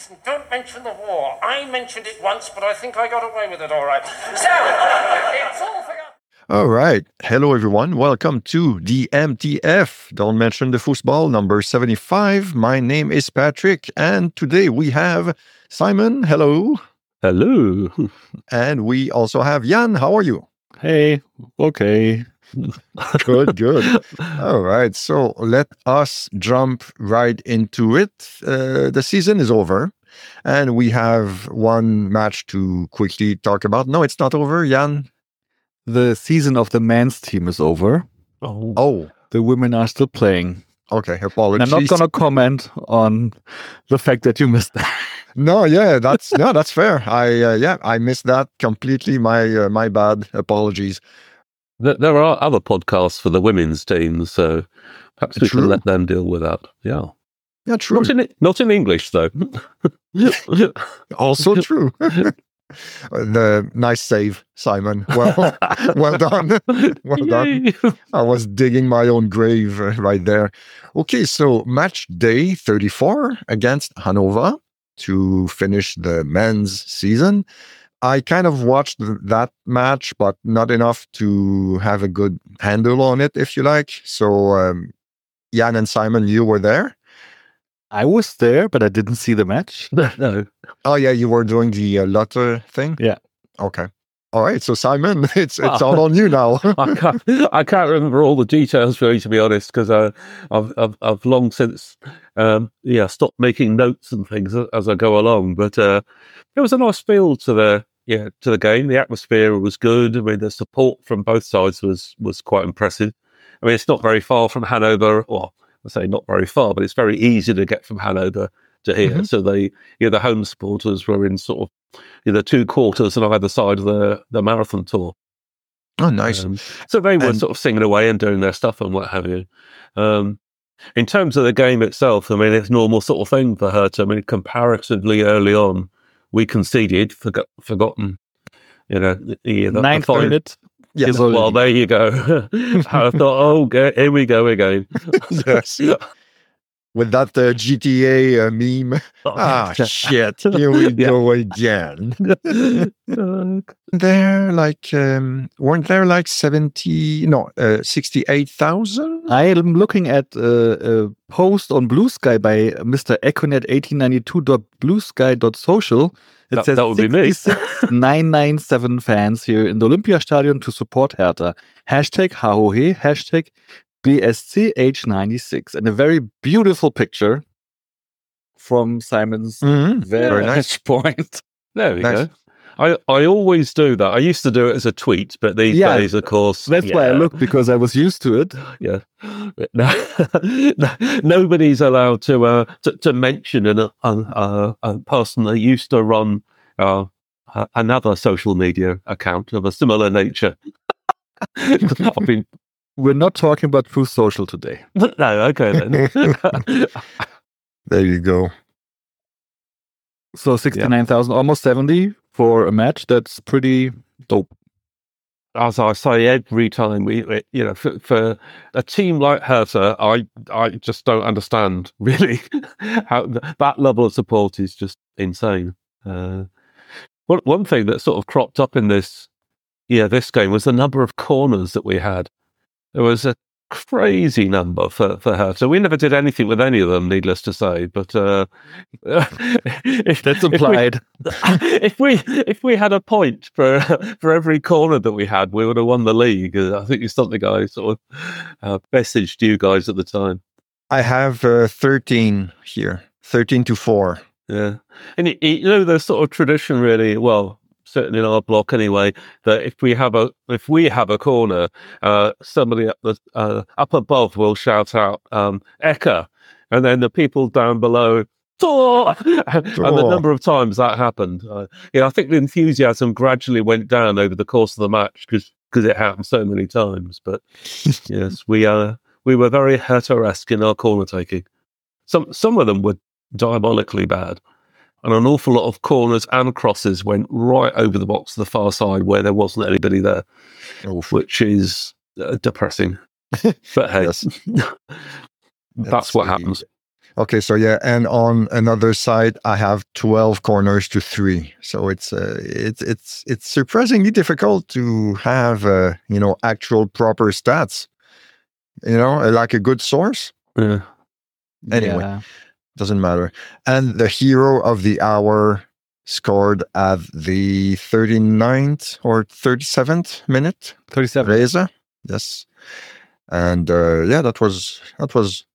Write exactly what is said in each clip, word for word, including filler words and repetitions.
listen, don't mention the war. I mentioned it once, but I think I got away with it all right. So, it's all forgotten. All right. Hello, everyone. Welcome to the M T F. Don't mention the football, number seventy-five. My name is Patrick, and today we have Simon. Hello. Hello. And we also have Jan. How are you? Hey. Okay. Good, good. All right. So let us jump right into it. Uh, the season is over, and we have one match to quickly talk about. No, it's not over, Jan. The season of the men's team is over. Oh. Oh. The women are still playing. Okay, apologies. I'm not going to comment on the fact that you missed that. No, yeah, that's no, that's fair. I uh, yeah, I missed that completely. My uh, my bad. Apologies. There are other podcasts for the women's teams, so perhaps we True. can let them deal with that. Yeah, yeah, true. Not in not in English though. Also true. The nice save, Simon. Well, well done. Well done. I was digging my own grave uh, right there. Okay, so match day thirty-four against Hannover to finish the men's season. I kind of watched th- that match, but not enough to have a good handle on it, if you like. So, um, Jan and Simon, you were there? I was there, but I didn't see the match. No. Oh, yeah, you were doing the uh, Lotte thing? Yeah. Okay. All right, so Simon, it's it's Well, all on you now. I can't. I can't remember all the details really, to be honest, because uh, I've, I've I've long since um, yeah stopped making notes and things as, as I go along. But uh, it was a nice feel to the yeah to the game. The atmosphere was good. I mean, the support from both sides was was quite impressive. I mean, it's not very far from Hanover. Well, I say not very far, but it's very easy to get from Hanover to here. Mm-hmm. So they, you know, the home supporters were in sort of, you know, two quarters on either side of the, the marathon tour. Oh, nice. Um, so they were And- sort of singing away and doing their stuff and what have you. Um, in terms of the game itself, I mean, it's normal sort of thing for Hertha. I mean, comparatively early on, we conceded, forgot, forgotten, you know, the, the, the Ninth final- minute. Yeah. is Well, already- there you go. I thought, oh, go, here we go again. Yes. With that uh, G T A uh, meme. Ah, shit. Here we Yeah. go again. There, like, um, weren't there like seventy, no, uh, sixty-eight thousand? I am looking at uh, a post on Blue Sky by Mister Econet eighteen ninety-two dot blue sky dot social. It That- says that would be me. sixty-six thousand nine hundred ninety-seven fans here in the Olympiastadion to support Hertha. Hashtag Hahohe, hashtag B S C H ninety-six. And a very beautiful picture from Simon's Mm-hmm. very Very nice. nice point. There we Nice. go. I, I always do that. I used to do it as a tweet, but these Yeah. days, of course, That's why I yeah, looked, because I was used to it. Yeah, no, no- nobody's allowed to uh, to, to mention an, a, a, a person that used to run uh, a- another social media account of a similar nature. I've been We're not talking about Truth Social today. no, okay then. There you go. So sixty-nine thousand, almost seventy for a match. That's pretty dope. As I say every time, we, we- you know, for, for a team like Hertha, I, I just don't understand really how th- that level of support is just insane. Uh, one one thing that sort of cropped up in this, yeah, this game was the number of corners that we had. There was a crazy number for for Hertha. We never did anything with any of them, needless to say. But uh, if, That's if we- implied. if we if we had a point for for every corner that we had, we would have won the league. Uh, I think it's something I sort of uh, messaged you guys at the time. I have uh, thirteen here, thirteen to four. Yeah, and it, it- you know the sort of tradition, really. Well, certainly in our block anyway, that if we have a if we have a corner, uh, somebody up the uh, up above will shout out um, "Eka," and then the people down below. "Tor!" And the Tor. number of times that happened, uh, yeah, I think the enthusiasm gradually went down over the course of the match because it happened so many times. But yes, we uh, we were very Hertha-esque in our corner taking. Some some of them were diabolically bad. And an awful lot of corners and crosses went right over the box to the far side where there wasn't anybody there, Oof. which is uh, depressing. But hey, Yes. that's what the- happens. Okay, so yeah, and on another side, I have twelve corners to three. So it's uh, it's it's it's surprisingly difficult to have uh, you know actual proper stats. You know, like a good source. Yeah. Anyway, Yeah. doesn't matter. And the hero of the hour scored at the thirty-ninth or thirty-seventh minute. thirty-seven. Reza, yes, and uh, yeah, that was that was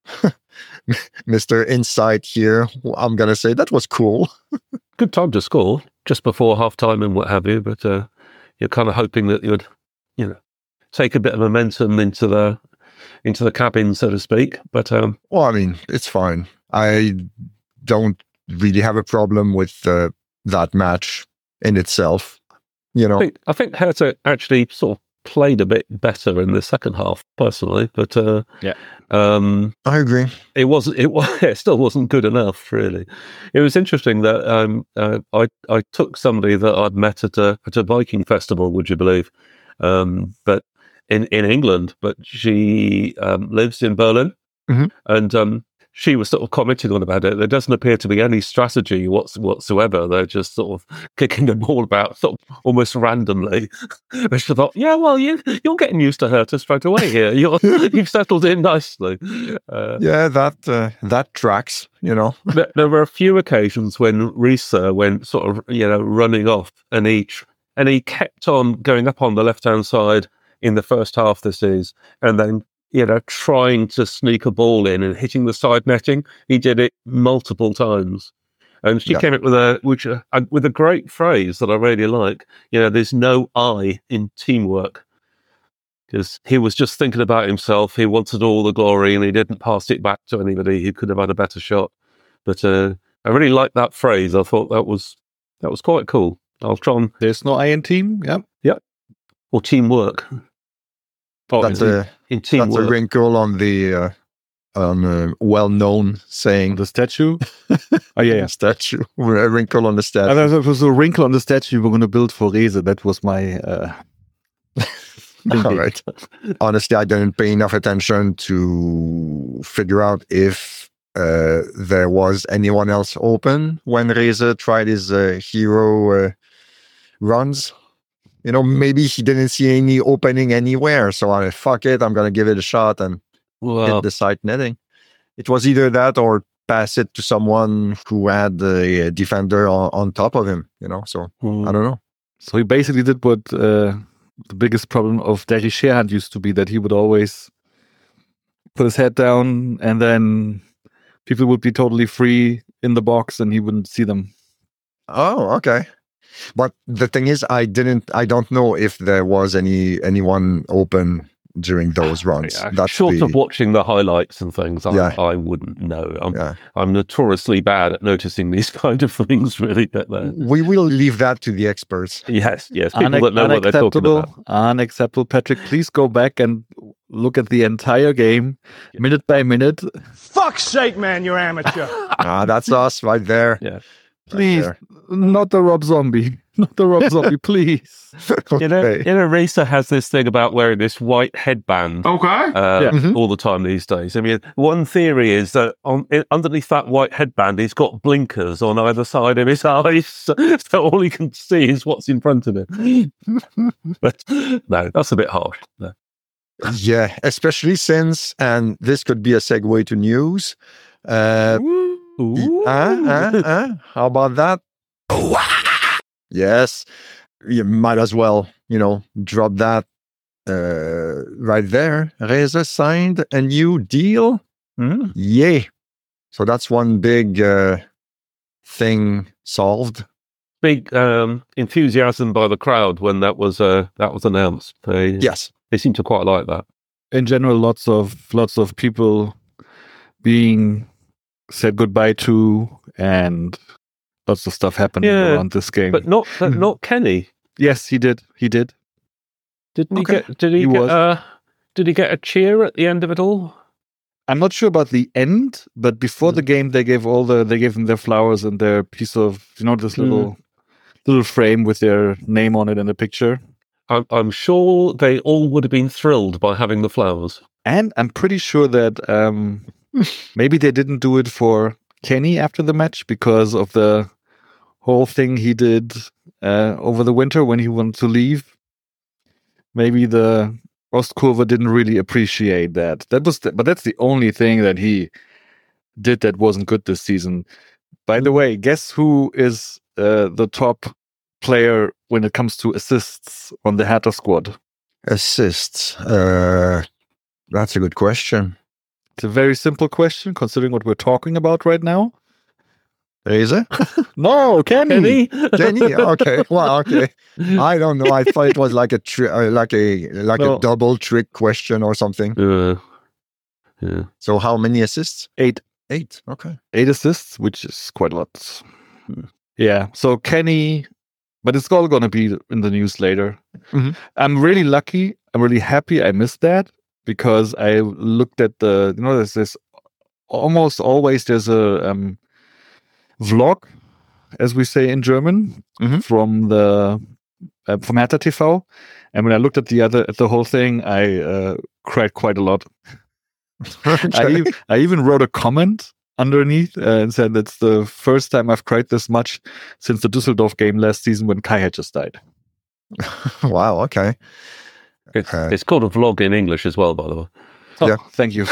Mister Insight here. I'm gonna say that was cool. Good time to score just before half time and what have you, but uh, you're kind of hoping that you'd, you know, take a bit of momentum into the into the cabin, so to speak. But um, Well, I mean, it's fine. I don't really have a problem with uh, that match in itself. You I know, think I think Hertha actually sort of played a bit better in the second half, personally. But uh, Yeah. um, I agree. it wasn't. It was. It still wasn't good enough, really. It was interesting that um, uh, I I took somebody that I'd met at a at a Viking festival. Would you believe? Um, but in in England, but she um, lives in Berlin, Mhm. and um, she was sort of commenting on about it. There doesn't appear to be any strategy what's, whatsoever. They're just sort of kicking the ball about sort of almost randomly. But she thought, yeah, well, you, you're getting used to Hertha straight away here. You're, you've settled in nicely. Uh, Yeah, that uh, that tracks. You know, there, there were a few occasions when Risa went sort of, you know, running off, and he, tr- and he kept on going up on the left-hand side in the first half this is, and then, you know, trying to sneak a ball in and hitting the side netting. He did it multiple times. And she Yeah. came up with a which uh, with a great phrase that I really like. You know, there's no I in teamwork. Because he was just thinking about himself. He wanted all the glory and he didn't pass it back to anybody who could have had a better shot. But uh, I really liked that phrase. I thought that was that was quite cool. I'll try and, There's no I in team. Yeah. or teamwork. Oh, that's in, a in that's a teamwork. wrinkle on the uh, on a well-known saying. The statue. Oh, yeah, yeah. Statue, a wrinkle on the Uh, statue. there was a wrinkle on the statue we're going to build for Reze. That was my. Uh, All thinking. right. Honestly, I didn't pay enough attention to figure out if uh, there was anyone else open when Reza tried his uh, hero uh, runs. You know, maybe he didn't see any opening anywhere. So I fuck it, I'm gonna give it a shot and Well, hit the side netting. It was either that or pass it to someone who had a defender on, on top of him. You know, so I don't know. So he basically did what uh, the biggest problem of Derry Sherhand used to be, that he would always put his head down and then people would be totally free in the box and he wouldn't see them. Oh, okay. But the thing is, I didn't. I don't know if there was any anyone open during those runs. yeah, That's short the, of watching the highlights and things, I, Yeah. I wouldn't know. I'm, yeah. I'm notoriously bad at noticing these kind of things, really. But, uh, We will leave that to the experts. yes, yes, people Unac- that know what they're talking unacceptable. about. Unacceptable. Patrick, please go back and look at the entire game, minute by minute. Fuck's sake, man, you're amateur. Ah, that's us right there. Yeah. Please, there. not the Rob Zombie. Not the Rob Zombie, please. Okay. You know, you know, Risa has this thing about wearing this white headband Okay. uh, Yeah. Mhm. all the time these days. I mean, one theory is that on i- underneath that white headband, he's got blinkers on either side of his eyes, so, so all he can see is what's in front of him. But no, that's a bit harsh. No. Yeah, especially since, and this could be a segue to news. Uh, Ooh. uh, uh, uh, how about that? Yes, you might as well, you know, drop that uh, right there. Reza signed a new deal. Hmm? Yay. So that's one big uh, thing solved. Big um, enthusiasm by the crowd when that was uh, that was announced. They Yes. they seem to quite like that. In general, lots of lots of people being said goodbye to, and lots of stuff happening Yeah, around this game. But not but not Kenny. yes, he did. He did. Didn't Okay. he get? Did he, He get? was. Uh, did he get a cheer at the end of it all? I'm not sure about the end, but before Mm. the game, they gave all the they gave them their flowers and their piece of, you know, this Mm. little little frame with their name on it and a picture. I'm, I'm sure they all would have been thrilled by having the flowers. And I'm pretty sure that um, Maybe they didn't do it for Kenny after the match because of the whole thing he did uh, over the winter when he wanted to leave. Maybe the Ostkurve didn't really appreciate that. That was, the, but that's the only thing that he did that wasn't good this season. By the way, guess who is uh, the top player when it comes to assists on the Hertha squad? Assists. Uh, that's a good question. It's a very simple question considering what we're talking about right now. Is it? No, Kenny. Kenny? Kenny? Okay. Well, okay. I don't know. I thought it was like a tri- uh, like a like No. a double trick question or something. Uh, yeah. So how many assists? Eight. Eight. Okay. Eight assists, which is quite a lot. Yeah. So Kenny, but it's all going to be in the news later. Mhm. I'm really lucky. I'm really happy I missed that because I looked at the, you know, there's this almost always there's a um, vlog, as we say in German, Mhm. from the uh, from Hertha T V. And when I looked at the other at the whole thing, I uh, cried quite a lot. I, Okay. ev- I even wrote a comment underneath uh, and said that's the first time I've cried this much since the Düsseldorf game last season when Kai had just died. Wow. Okay. It's, Uh, it's called a vlog in English as well, by the way. Oh, Yeah. thank you.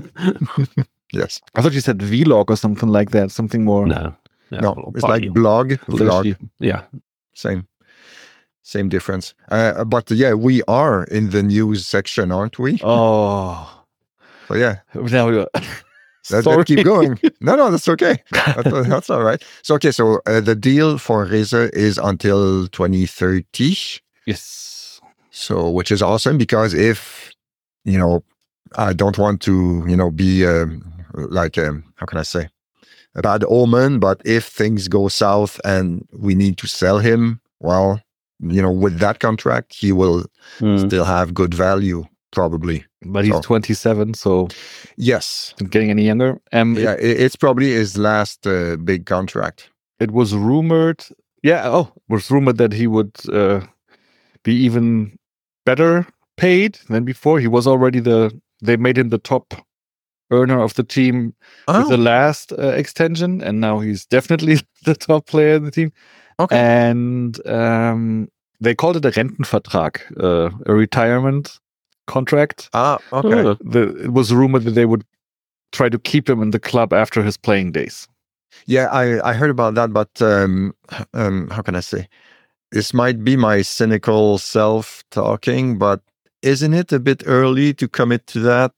Yes. I thought you said vlog or something like that, something more. No. No, it's like blog, vlog. flashy. Yeah. Same. Same difference. Uh, but yeah, we are in the news section, aren't we? Oh, So yeah, now we let's, Sorry. let's keep going. No, no, that's okay. That's, that's all right. So okay, so uh, the deal for Reza is until twenty thirty. Yes. So, which is awesome because if, you know, I don't want to, you know, be um, like, um, how can I say, a bad omen, but if things go south and we need to sell him, well, you know, with that contract, he will Mm. still have good value, probably. But he's So- twenty-seven, so Yes. not getting any younger. Um, Yeah, it, it, it's probably his last uh, big contract. it was rumored. Yeah. Oh, it was rumored that he would uh, be even better paid than before. He was already the. They made him the top earner of the team with the last uh, extension, and now he's definitely the top player in the team. Okay. And um, they called it a Rentenvertrag, uh, a retirement contract. Ah, okay. Oh. The, it was rumored that they would try to keep him in the club after his playing days. Yeah, I, I heard about that, but um, um, how can I say? This might be my cynical self talking, but isn't it a bit early to commit to that?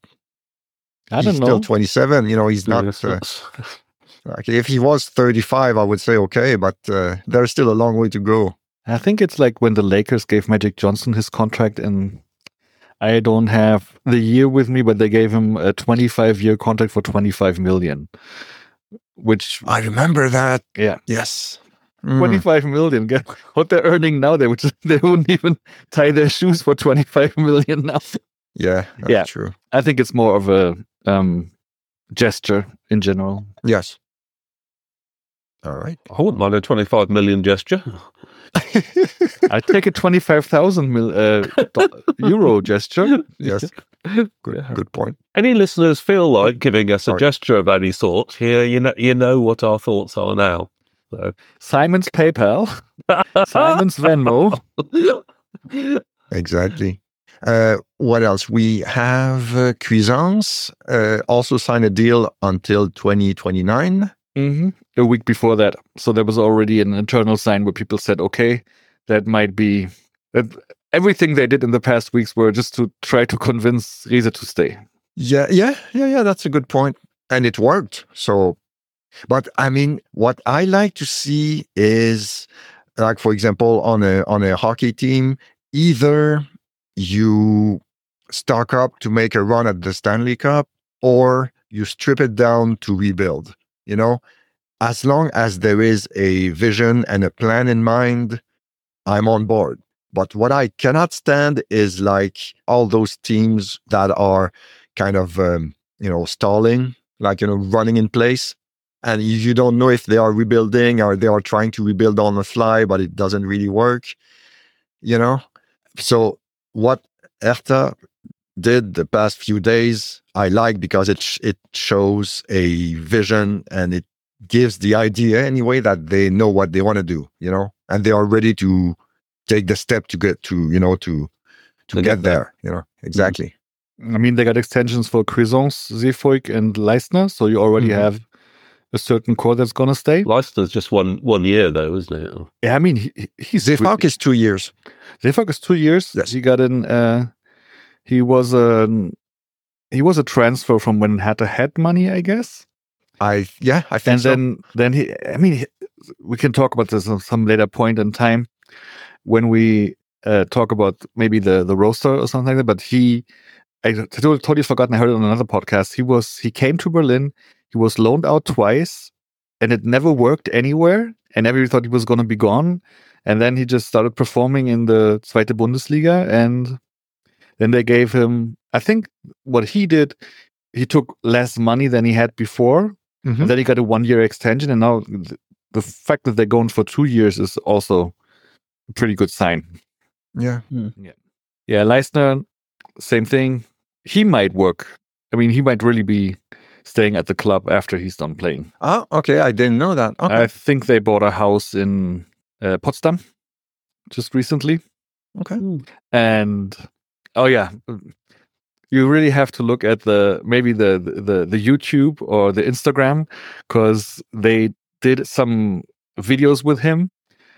I He's don't still know. twenty-seven. You know, he's Yeah, not. that's Uh, nuts. like if he was thirty-five, I would say okay, but uh, there's still a long way to go. I think it's like when the Lakers gave Magic Johnson his contract, and I don't have the year with me, but they gave him a twenty-five year contract for twenty-five million, which I remember that. yeah, Yes. Mm. twenty-five million. Get what they're earning now. They would just, they wouldn't even tie their shoes for twenty-five million now. Yeah, that's Yeah. true. I think it's more of a um, gesture in general. Yes. All right. I wouldn't mind a twenty-five million gesture. I take a twenty-five thousand mil, uh, do- euro gesture. Yes. Good, Yeah. good point. Any listeners feel like giving us a Sorry. gesture of any sort? Here, you know, you know what our thoughts are now. So. Simon's PayPal, Simon's Venmo. Exactly. Uh, what else? We have uh, Cuisance uh, also signed a deal until twenty twenty-nine. hmm A week before that, so there was already an internal sign where people said, "Okay, that might be that." Everything they did in the past weeks were just to try to convince Riese to stay. Yeah, yeah, yeah, yeah. That's a good point, and it worked. So, but I mean, what I like to see is, like, for example, on a on a hockey team, either you stock up to make a run at the Stanley Cup, or you strip it down to rebuild. You know, as long as there is a vision and a plan in mind, I'm on board. But what I cannot stand is like all those teams that are kind of, um, you know, stalling, like, you know, running in place. And you, you don't know if they are rebuilding or they are trying to rebuild on the fly, but it doesn't really work, you know? So what Hertha did the past few days, I like because it sh- it shows a vision and it gives the idea anyway that they know what they want to do, you know, and they are ready to take the step to get to, you know, to to, To get, get there, you know, exactly. I mean, they got extensions for Cuisance, Zeefuik, and Leistner, so you already Mhm. have a certain core that's gonna stay. Leicester's just one one year though, isn't it? Yeah, I mean, he, he's Zeefuik is two years. Zeefuik is two years. Yes. He got in. Uh, he was a he was a transfer from when Hertha had money, I guess. I yeah, I think And so. then then he. I mean, he, we can talk about this at some later point in time when we uh, talk about maybe the the roster or something like that. But he, I totally, totally forgotten. I heard it on another podcast. He was he came to Berlin. He was loaned out twice, and it never worked anywhere. And everybody thought he was going to be gone. And then he just started performing in the Zweite Bundesliga. And then they gave him, I think what he did, he took less money than he had before. Mhm. And then he got a one year extension. And now th- the fact that they're going for two years is also a pretty good sign. Yeah. Yeah, Leistner, same thing. He might work. I mean, he might really be staying at the club after he's done playing. Oh, okay. I didn't know that. Okay. I think they bought a house in uh, Potsdam just recently. Okay. And oh yeah, you really have to look at the maybe the the the YouTube or the Instagram, because they did some videos with him.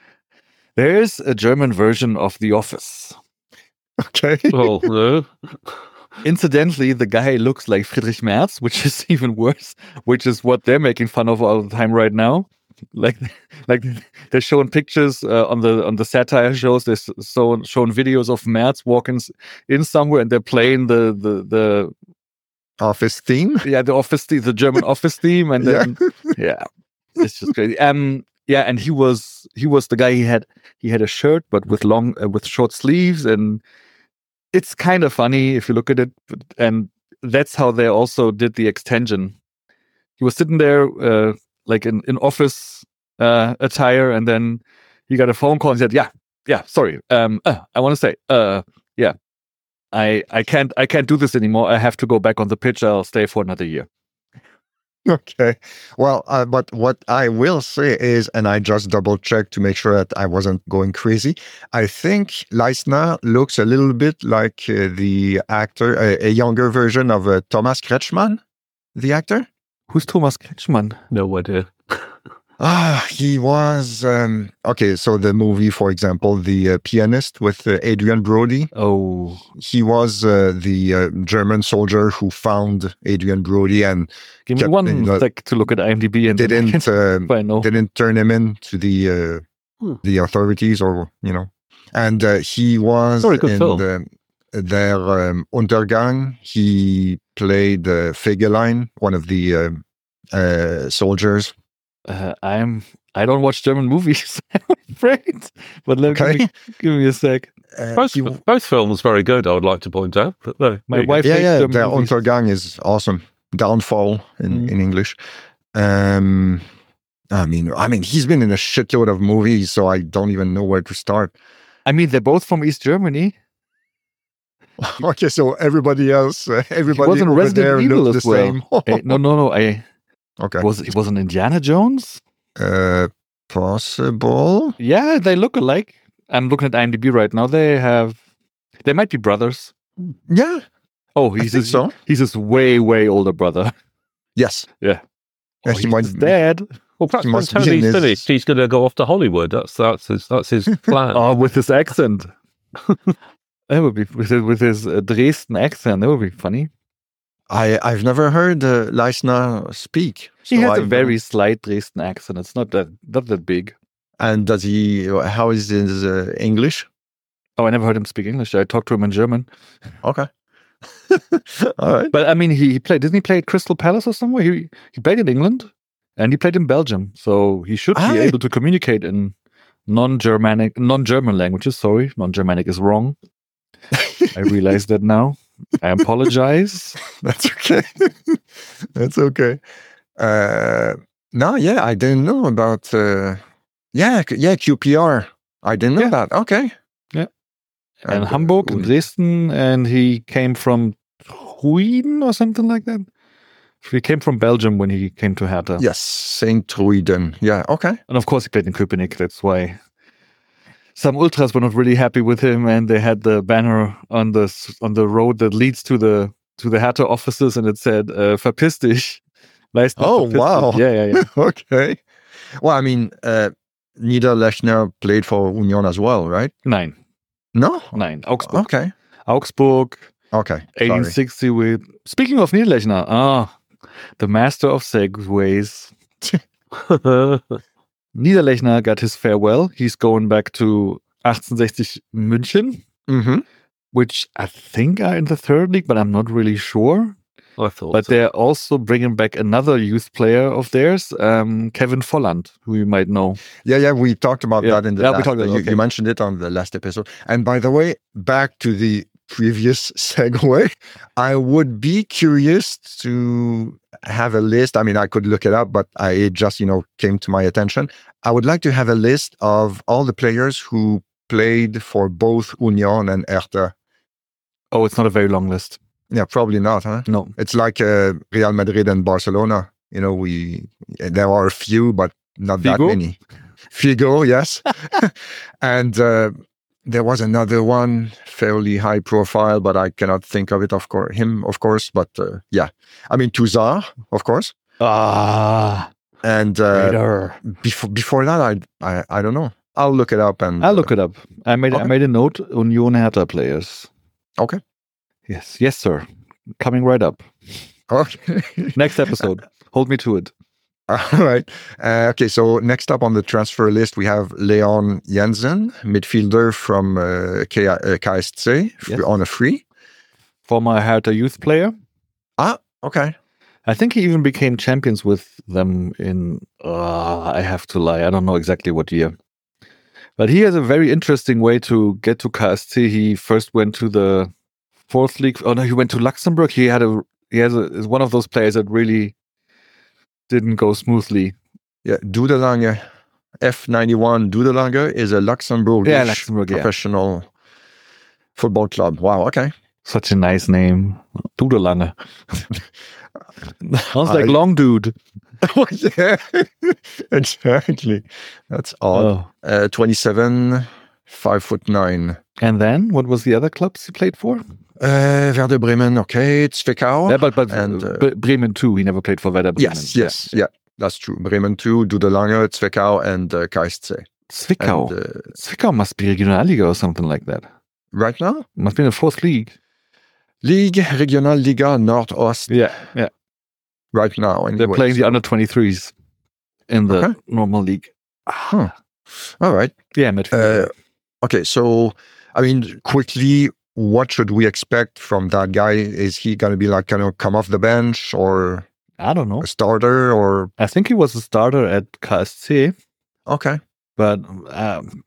There is a German version of The Office. Okay. Oh no. Incidentally, the guy looks like Friedrich Merz, which is even worse, which is what they're making fun of all the time right now. Like, like they're showing pictures uh, on the on the satire shows. They're so, showing videos of Merz walking s- in somewhere, and they're playing the the the Office theme. yeah the office theme, the German office theme, and then yeah, it's just crazy. Um, yeah, and he was he was the guy. He had he had a shirt, but with long uh, with short sleeves, and it's kind of funny if you look at it. but- And that's how they also did the extension. He was sitting there uh, like in, in office uh, attire, and then he got a phone call and said, "Yeah, yeah, sorry, um, uh, I want to say, uh, yeah, I I can't I can't do this anymore. I have to go back on the pitch. I'll stay for another year." Okay. Well, uh, but what I will say is, and I just double checked to make sure that I wasn't going crazy. I think Leistner looks a little bit like uh, the actor, a, a younger version of uh, Thomas Kretschmann, the actor. Who's Thomas Kretschmann? No idea. Ah, he was um, okay. So the movie, for example, The uh, Pianist with uh, Adrian Brody. Oh, He was uh, the uh, German soldier who found Adrian Brody and give me Kept- one you know, sec to look at IMDb and then I didn't can uh, find out. didn't turn him in to the uh, Hmm. the authorities, or you know, and uh, he was Very good in film. the, their um, Untergang. He played uh, Fegelein, one of the uh, uh, soldiers. Uh, I'm I don't watch German movies, I'm afraid. But let Okay. give, me, give me a sec. Uh, Both, he- both films very good, I would like to point out. But no, My there you go. wife yeah, hates yeah, German their movies. Untergang is awesome. Downfall in, Mm. in English. Um, I mean, I mean, he's been in a shitload of movies, so I don't even know where to start. I mean, they're both from East Germany. Okay, so everybody else, uh, He everybody was in over Resident there Evil looks as the well. same. Eh, no, no, no. I Okay. was he was an Indiana Jones. Uh, possible. Yeah, they look alike. I'm looking at IMDb right now. They have, they might be brothers. Yeah, Oh, I he's think his, so. he's his way, way older brother. Yes. Yeah. Yeah, Oh, he he's might his dad. Well, perhaps He when must be in Tony's his- finished, he's going to go off to Hollywood. That's that's his that's his plan. Oh, with his accent. That would be with his, with his uh, Dresden accent. That would be funny. I I've never heard uh, Leistner speak. He so has I a don't- very slight Dresden accent. It's not that not that big. And does he? How is his uh, English? Oh, I never heard him speak English. I talked to him in German. Okay. All right. But I mean, he, he played. Didn't he play at Crystal Palace or somewhere? He he played in England, and he played in Belgium. So he should be Ah. able to communicate in non-Germanic, non-German languages. Sorry, non-Germanic is wrong. I realize that now. I apologize. That's okay. That's okay. Uh, no, yeah, I didn't know about. Uh, yeah, Q- yeah, Q P R. I didn't know Yeah. that. Okay. Yeah. And uh, Hamburg and we- Dresden, and he came from Truiden or something like that. He came from Belgium when he came to Hertha. Yes, Saint Truiden. Yeah, okay. And of course, he played in Köpenick. That's why some ultras were not really happy with him, and they had the banner on the on the road that leads to the to the Hertha offices, and it said uh, "Verpiss dich." Nice. Oh, wow. Yeah, yeah, yeah. Okay. Well, I mean, uh, Niederlechner played for Union as well, right? Nein, No? nein. Augsburg. Okay. Augsburg, Okay. eighteen sixty with... Speaking of Niederlechner, ah, the master of segues. Niederlechner got his farewell. He's going back to eighteen sixty München, Mm-hmm. which I think are in the third league, but I'm not really sure. I thought But so. they're also bringing back another youth player of theirs, um, Kevin Volland, who you might know. Yeah, yeah, we talked about Yeah. that in the Yeah, we last, talked about it, you, okay. you mentioned it on the last episode. And by the way, back to the previous segue, I would be curious to have a list. I mean, I could look it up, but I it just, you know, came to my attention. I would like to have a list of all the players who played for both Union and Hertha. Oh, it's not a very long list. Yeah, probably not, huh? No. It's like uh, Real Madrid and Barcelona. You know, we there are a few, but not that Figo? many. Figo, yes. And uh, there was another one, fairly high profile, but I cannot think of it, of course. Him, of course. But uh, yeah, I mean, Touzard, of course. Ah, And uh, Raider. before before that, I, I I don't know. I'll look it up and I'll look it up. I made I Okay. made a note. Union Hertha players. Okay. Yes, yes, sir. Coming right up. Okay. Next episode. Hold me to it. All right. Uh, okay, so next up on the transfer list, we have Leon Jensen, midfielder from uh, K- uh, K S C, f- Yes. on a free. Former Hertha youth player. Ah, okay. I think he even became champions with them in, uh, I have to lie, I don't know exactly what year. But he has a very interesting way to get to K S C. He first went to the fourth league. Oh no, he went to Luxembourg. He had a, he has a, is one of those players that really didn't go smoothly. Yeah, Dudelange, F ninety-one Dudelange is a Luxembourg Yeah, Luxembourg, yeah. professional football club. Wow, okay. Such a nice name. Dudelange. Sounds like I- long dude. Yeah, exactly. That's odd. Oh. Uh, twenty-seven, five foot nine. And then, what was the other clubs he played for? Uh, Werder Bremen, okay. Zwickau. Yeah, but but and, uh, Bre- Bremen too. He never played for Werder Bremen. Yes, yes, yeah. That's true. Bremen two, Dudelange, Zwickau, and uh, K S C. Zwickau. And, uh, Zwickau must be Regionalliga or something like that. right now, Must be in the fourth league. Ligue Regionalliga Nordost. Yeah, yeah. Right now, They're anyway, playing so- the under twenty-threes in the Okay. normal league. Huh. All right. Yeah, midfield. Uh, okay, so I mean, quickly, what should we expect from that guy? Is he going to be like kind of come off the bench or I don't know. a starter or I think he was a starter at K S C, okay? but um,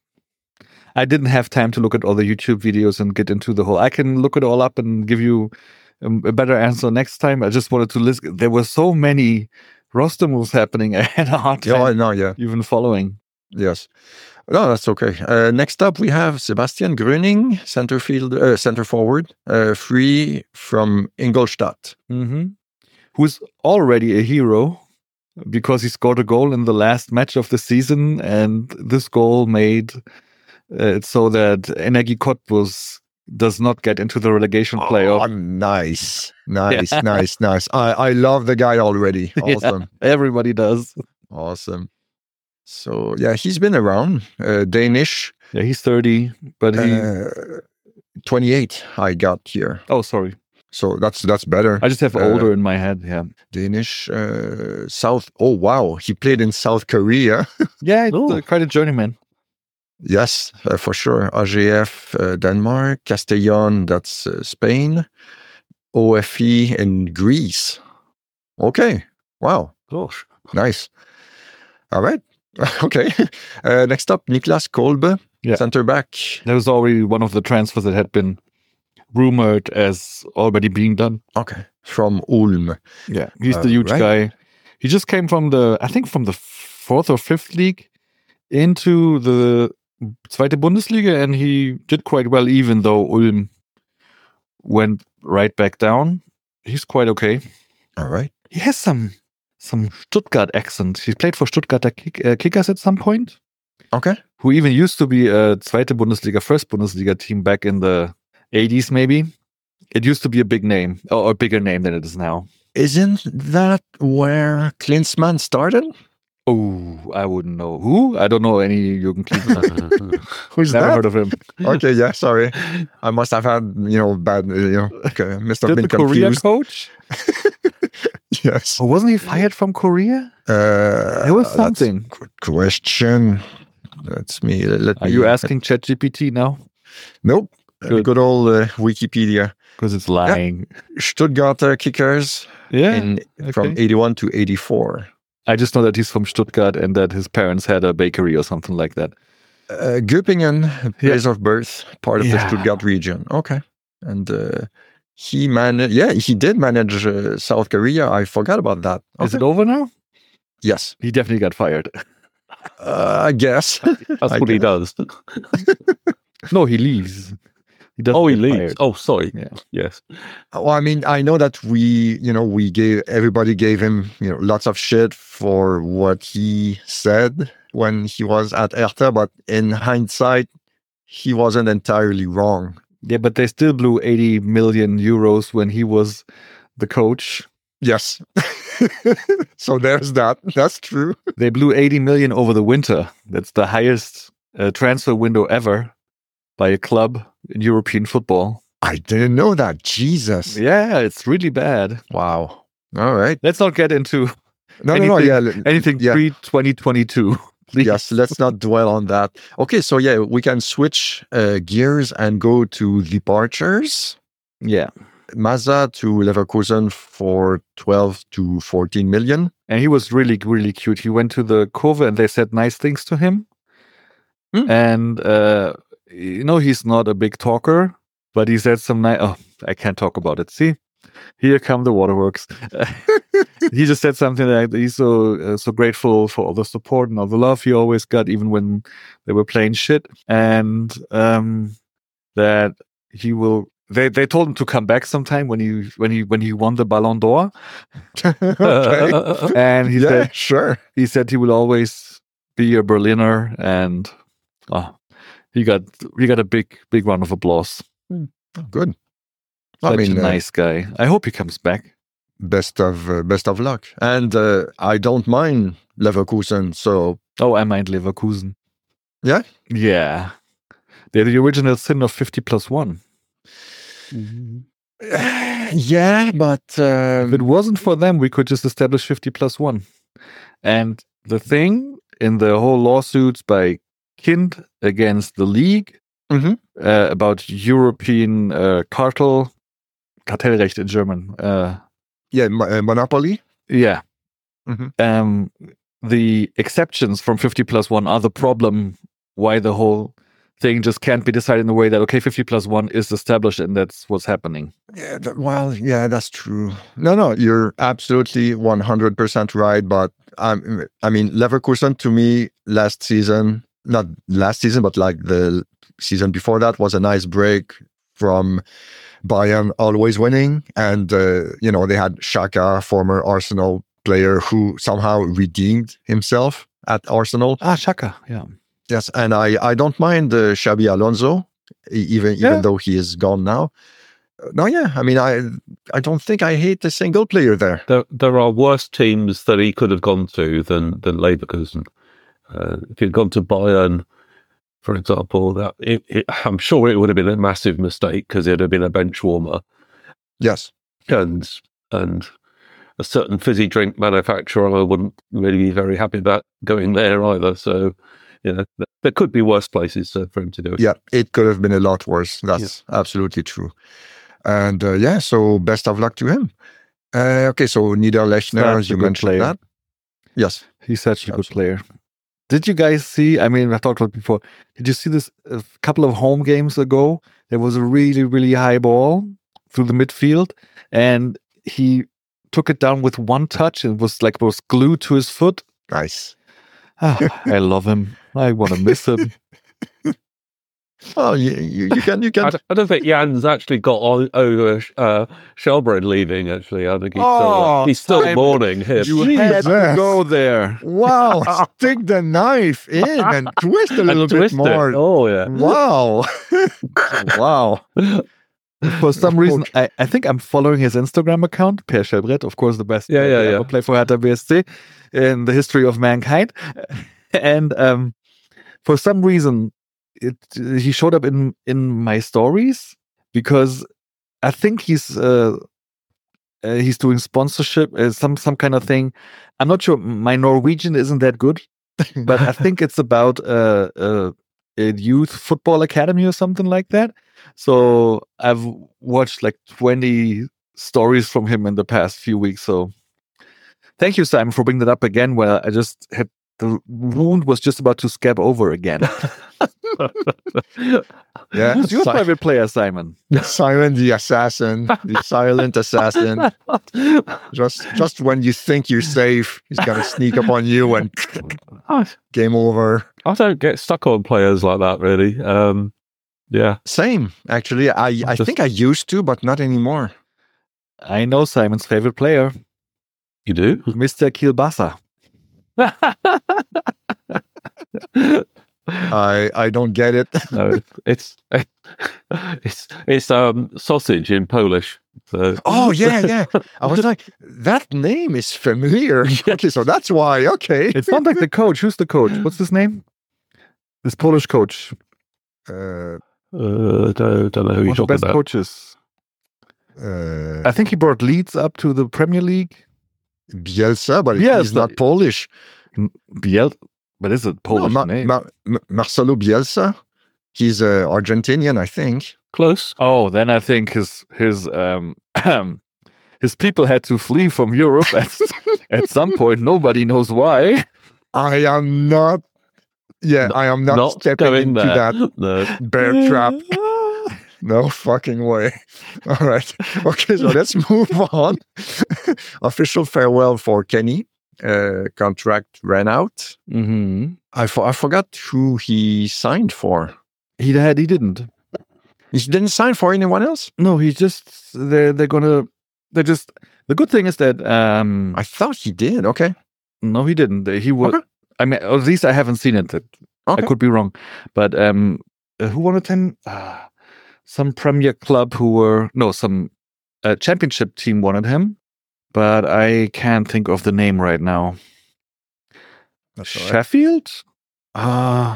I didn't have time to look at all the YouTube videos and get into the whole. I can look it all up and give you um, a better answer next time. I just wanted to list. There were so many roster moves happening. I had a hard Yeah, time no, yeah, even following. yes. No, that's okay. Uh, next up, we have Sebastian Gröning, center field, uh, center forward, uh, free from Ingolstadt. Mm-hmm. Who's already a hero because he scored a goal in the last match of the season, and this goal made uh, it so that Energie Cottbus does not get into the relegation Oh, playoff. nice, nice, Yeah. nice, nice. I, I love the guy already. Yeah. Awesome. Everybody does. Awesome. So yeah, he's been around. Uh, Danish, Yeah, he's thirty, but he. uh, twenty-eight. I got here, oh, sorry. so that's that's better. I just have Uh, older in my head. Yeah. Danish, uh, South. Oh wow, he played in South Korea. Yeah, it's Oh. uh, quite a journeyman. Yes, uh, for sure. A G F, uh, Denmark, Castellon, that's uh, Spain, O F E in Greece. Okay, wow, Gosh. nice. All right, okay. Uh, next up, Niklas Kolbe, Yeah. center back. That was already one of the transfers that had been rumored as already being done. Okay, from Ulm. Yeah, he's Uh, the huge right. guy. He just came from the, I think, from the fourth or fifth league into the Zweite Bundesliga, and he did quite well, even though Ulm went right back down. He's quite okay. All right. He has some some Stuttgart accent. He played for Stuttgarter Kick, uh, Kickers at some point, Okay. who even used to be a Zweite Bundesliga, first Bundesliga team back in the eighties, maybe. It used to be a big name, or a bigger name than it is now. Isn't that where Klinsmann started? Oh, I wouldn't know. Who? I don't know any Jürgen Klinsmann. Who's Never that? heard of him. Okay, yeah, sorry. I must have had, you know, bad, uh, you know, okay, must have The, been the Korea confused. coach? Yes. Oh, wasn't he fired from Korea? Uh, There was that's something. a good question. That's me. Let Are me- you asking ChatGPT now? Nope. Uh, Good. Good old uh, Wikipedia. Because it's lying. Stuttgarter Kickers Yeah. in, from okay. eighty-one to eighty-four. I just know that he's from Stuttgart and that his parents had a bakery or something like that. Uh, Göppingen, place of birth, part of Yeah. the Stuttgart region. Okay. And uh, he managed, yeah, he did manage uh, South Korea. I forgot about that. Is Okay. it over now? Yes. He definitely got fired. Uh, I guess. That's I what he guess. does. No, he leaves. He doesn't Oh, he get leaves. fired. Oh, sorry. Yeah. Yes. Well, I mean, I know that we, you know, we gave, everybody gave him, you know, lots of shit for what he said when he was at Hertha, but in hindsight, he wasn't entirely wrong. Yeah, but they still blew eighty million euros when he was the coach. Yes. So there's that. That's true. They blew eighty million over the winter. That's the highest uh, transfer window ever by a club in European football. I didn't know that. Jesus. Yeah, it's really bad. Wow. All right. Let's not get into No, no, no. Anything- Yeah. l- anything Yeah. pre twenty twenty-two. Please. Yes, let's not dwell on that. Okay, so yeah, we can switch uh, gears and go to departures. Yeah. Mazza to Leverkusen for twelve to fourteen million. And he was really, really cute. He went to the Kurve and they said nice things to him. Hmm. And, uh, you know, he's not a big talker, but he said some nice. Oh, I can't talk about it. See, here come the waterworks. He just said something like he's so uh, so grateful for all the support and all the love he always got, even when they were playing shit, and um, that he will. They they told him to come back sometime when he when he when he won the Ballon d'Or, Okay. and he Yeah, said sure. he said he will always be a Berliner, and oh, he got he got a big big round of applause. Good. I Such mean, a uh, nice guy. I hope he comes back. best of uh, best of luck. And uh, I don't mind Leverkusen. So Oh, I mind Leverkusen. Yeah? Yeah. They're the original sin of fifty plus one. yeah, but If um, it wasn't for them, we could just establish fifty plus one. And the thing in the whole lawsuits by Kind against the league Mhm. uh, about European uh, cartel, Kartellrecht in German. Uh, yeah, mo- uh, monopoly. yeah. Mhm. Um, the exceptions from fifty plus one are the problem why the whole thing just can't be decided in a way that, okay, fifty plus one is established and that's what's happening. Yeah, th- well, yeah, that's true. No, no, you're absolutely one hundred percent right. But um, I mean, Leverkusen to me last season, not last season, but like the season before that was a nice break from Bayern always winning. And, uh, you know, they had Xhaka, former Arsenal player who somehow redeemed himself at Arsenal. Ah, Shaka, yeah. Yes, and I, I don't mind uh, Xabi Alonso, e- even Yeah. even though he is gone now. Uh, No, yeah, I mean, I I don't think I hate a single player there. There, there are worse teams that he could have gone to than than Leverkusen. Uh, if he'd gone to Bayern, for example, that it, it, I'm sure it would have been a massive mistake because it'd have been a bench warmer, Yes, and and a certain fizzy drink manufacturer I wouldn't really be very happy about going there either. So, you know, th- there could be worse places uh, for him to do it. yeah, it could have been a lot worse. That's absolutely true. And uh, yeah, so best of luck to him. Uh, okay, so Niederlechner, Such as a you good mentioned player. that. Yes. He's such a good Absolutely. player. Did you guys see? I mean, I talked about it before. Did you see this a couple of home games ago? There was a really, really high ball through the midfield, and he took it down with one touch and was like was glued to his foot. Nice. Ah, I love him. I want to miss him. Oh, you, you, you can, you I can. don't, I don't think Jan's actually got on over uh, Shelburne leaving. Actually, I think he's Oh, still he's still Simon, mourning him. You had to Jesus. go there. Wow, stick the knife in and twist a And little bit twist it. more. Oh yeah. Wow. Wow. For some reason, I, I think I'm following his Instagram account, Per Shelbrett, of course, the best Yeah, player yeah, to yeah. ever play for Hertha B S C in the history of mankind. And um, for some reason, it, he showed up in, in my stories because I think he's uh, uh, he's doing sponsorship, uh, some some kind of thing. I'm not sure. My Norwegian isn't that good, but I think it's about uh, uh, a youth football academy or something like that. So I've watched like twenty stories from him in the past few weeks. So thank you, Simon, for bringing that up again. Where I just had the wound was just about to scab over again. Yeah. Who's your Si- favorite player, Simon? Silent the assassin, the silent assassin. Just just when you think you're safe, he's gonna sneak up on you and I, game over. I don't get stuck on players like that really. Um, yeah. Same, actually. I, I Just- think I used to, but not anymore. I know Simon's favorite player, You do? Mister Kielbasa. I I don't get it. No, it's it's it's um sausage in Polish. So Oh yeah, yeah. I was like, that name is familiar. Okay, so that's why. Okay. It's not like the coach. Who's the coach? What's his name? This Polish coach. Uh, uh, don't, don't know who One you're of the talking best about. coaches. uh, I think he brought Leeds up to the Premier League. Bielsa, but Bielsa. he's not Polish. Biel, but is it No, Polish Ma- name? Ma- Ma- Marcelo Bielsa. He's uh, Argentinian, I think. Close. Oh, then I think his his um his people had to flee from Europe at, at some point. Nobody knows why. I am not. Yeah, Not- I am not, Not stepping going into there. that No. bear trap. No fucking way. All right. Okay, so let's move on. Official farewell for Kenny. Uh, contract ran out. Mm-hmm. I, for, I forgot who he signed for. He had. He didn't. He didn't sign for anyone else? No, he just. They're they're gonna. They're just. The good thing is that um. I thought he did. Okay. No, he didn't. He was. Okay. I mean, at least I haven't seen it. I Okay. could be wrong, but um, uh, who wanted him? Uh, some Premier club who were no, some uh, championship team wanted him, but I can't think of the name right now. That's all right. Sheffield? Uh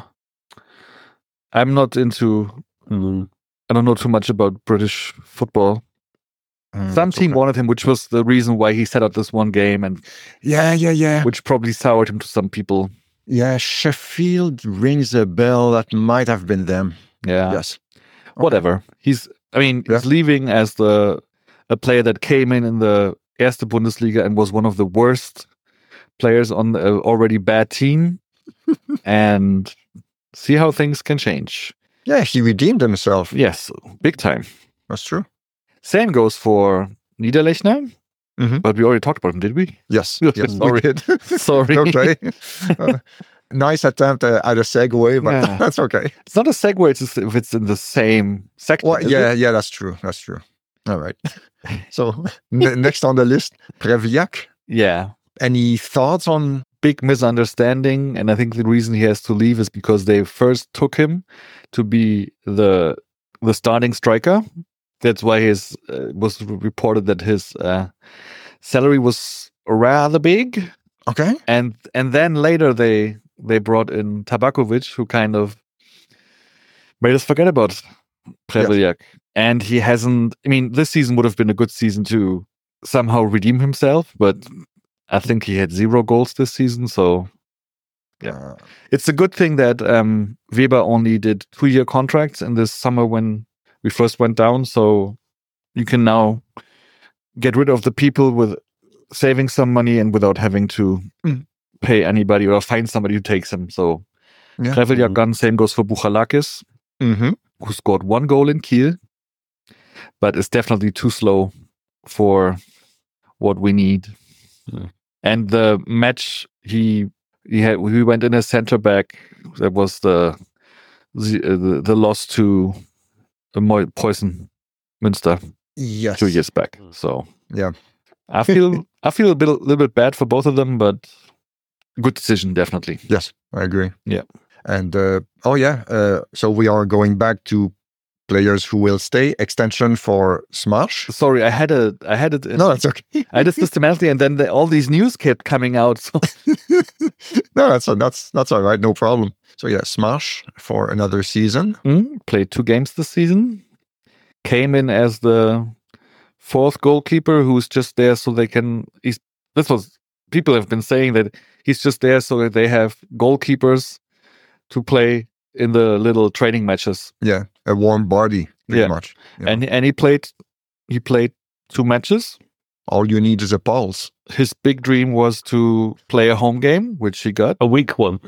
I'm not into. Mm. I don't know too much about British football. Mm, Some that's team okay. wanted him, which was the reason why he set out this one game, and Yeah, yeah, yeah. which probably soured him to some people. Yeah, Sheffield rings a bell. That might have been them. Yeah. Yes. Whatever. He's, I mean, Yeah. he's leaving as the a player that came in in the Erste Bundesliga and was one of the worst players on the already bad team, and see how things can change. Yeah, he redeemed himself. Yes, big time. That's true. Same goes for Niederlechner, Mhm. but we already talked about him, did we? Yes. Yes, we Sorry. did. Sorry. Okay. Uh, nice attempt uh, at a segue, but Yeah. that's okay. It's not a segue it's just if it's in the same section. Well, is yeah, it? yeah, that's true. That's true. All right. So n- next on the list, Previak. Yeah. Any thoughts on? Big misunderstanding, and I think the reason he has to leave is because they first took him to be the the starting striker. That's why his uh, was reported that his uh, salary was rather big, Okay. and and then later they they brought in Tabakovic, who kind of made us forget about Previak, and he hasn't. I mean, this season would have been a good season to somehow redeem himself, but I think he had zero goals this season, so Yeah. it's a good thing that um, Weber only did two-year contracts in this summer when we first went down. So you can now get rid of the people with saving some money and without having to Mm. pay anybody or find somebody who takes him. So Yeah. Previak gone. Same goes for Bouchalakis, Mm-hmm. who scored one goal in Kiel, but is definitely too slow for what we need. Yeah. And the match he he had, we went in a center back. That was the the, uh, the, the loss to the Mo- Poison Münster Yes. two years back. So Yeah. I feel I feel a bit, a little bit bad for both of them, but good decision, definitely. Yes, I agree. Yeah. And uh, oh yeah, uh, so we are going back to players who will stay. Extension for Smash. Sorry, I had a I had it. In, No, that's okay. I had it systematically, and then the, all these news kept coming out. So No, that's that's that's all right. No problem. So yeah, Smash for another season. Mm, played two games this season. Came in as the fourth goalkeeper, who's just there so they can. He's this was people have been saying that he's just there so that they have goalkeepers to play in the little training matches. Yeah, a warm body, pretty Yeah. much. Yeah. And and he played he played two matches. All you need is a pulse. His big dream was to play a home game, which he got. A weak one.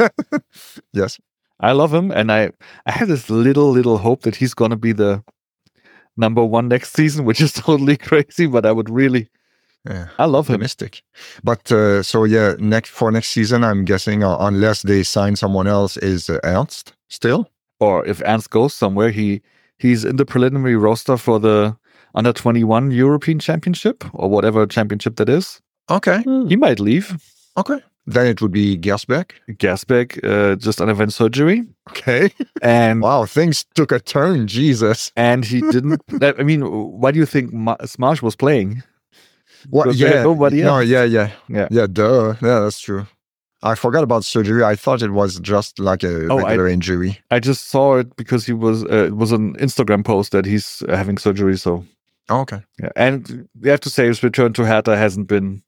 Yes. I love him, and I I have this little little hope that he's gonna be the number one next season, which is totally crazy. But I would really, Yeah. I love him. Optimistic. But uh, so yeah, next for next season, I'm guessing uh, unless they sign someone else, is uh, Ernst still? Or if Ernst goes somewhere, he he's in the preliminary roster for the under twenty-one European Championship or whatever championship that is. Okay. He might leave. Okay. Then it would be Gersbeck. Gasbeck uh, just underwent surgery, Okay. and Wow, things took a turn. Jesus. and he didn't. I mean, why do you think Ma- Smash was playing? What? Because they Yeah. had nobody No. else. Yeah. Yeah. Yeah. Yeah. Duh. Yeah, that's true. I forgot about surgery. I thought it was just like a Oh, I- regular injury. I just saw it because he was. Uh, it was an Instagram post that he's uh, having surgery. So Oh, okay. yeah, and we have to say his return to Hertha hasn't been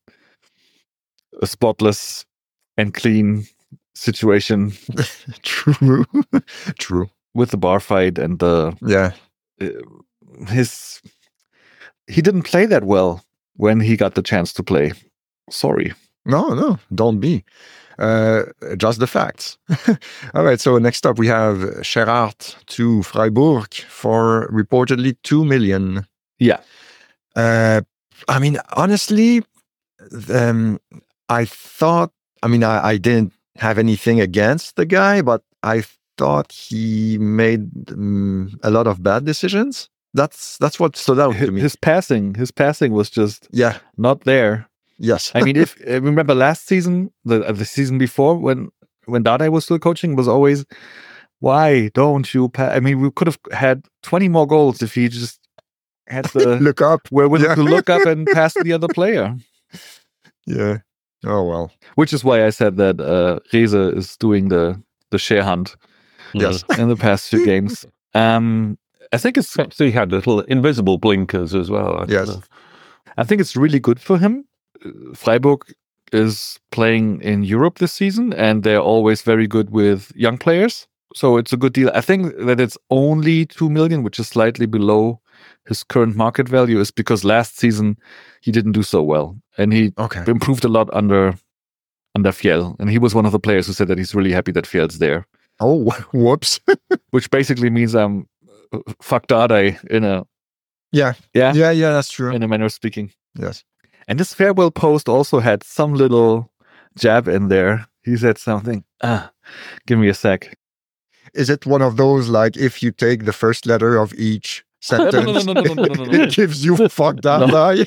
a spotless and clean situation True. True. with the bar fight and the Yeah. uh, his. He didn't play that well when he got the chance to play. Sorry. No, no, don't be. Uh, just the facts. All right. So next up, we have Gerard to Freiburg for reportedly two million. Yeah. Uh, I mean, honestly, um, I thought. I mean, I, I didn't have anything against the guy, but I thought he made um, a lot of bad decisions. That's that's what stood out His, to me. his passing, his passing was just Yeah. not there. Yes. I mean, if uh, remember last season, the uh, the season before, when when Dardai was still coaching, was always, why don't you pass? I mean, we could have had twenty more goals if he just had the Look up. wherewithal Yeah. to look up and pass the other player. Yeah. Oh well. Which is why I said that uh, Reze is doing the the share hunt Yes. in the past few games. Um, I think it's Perhaps he had little invisible blinkers as well. I don't Yes. know. I think it's really good for him. Uh, Freiburg is playing in Europe this season, and they're always very good with young players. So it's a good deal. I think that it's only two million, which is slightly below his current market value, is because last season he didn't do so well, and he Okay. improved a lot under under Fjell. And he was one of the players who said that he's really happy that Fjell's there, Oh, whoops. which basically means I'm um, fuck Dardai in a Yeah. yeah Yeah. Yeah. That's true. in a manner of speaking. Yes. And this farewell post also had some little jab in there. He said something. Ah, give me a sec. Is it one of those like if you take the first letter of each no, sentence, no, no, no, no, no, no, no. it gives you fuck that guy?